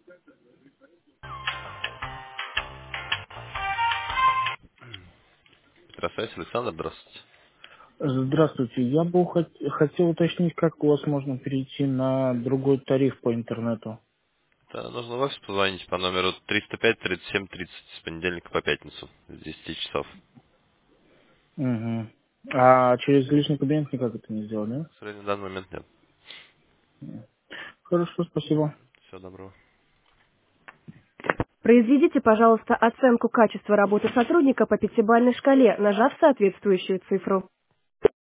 Здравствуйте, Александр, здравствуйте. Здравствуйте. Я бы хотел уточнить, как у вас можно перейти на другой тариф по интернету. Да, нужно в офис позвонить по номеру 305-37-30 с понедельника по пятницу с 10 часов. Угу. А через личный кабинет никак это не сделать, да? К сожалению, в данный момент нет. Хорошо, спасибо. Всего доброго. Произведите, пожалуйста, оценку качества работы сотрудника по пятибалльной шкале, нажав соответствующую цифру.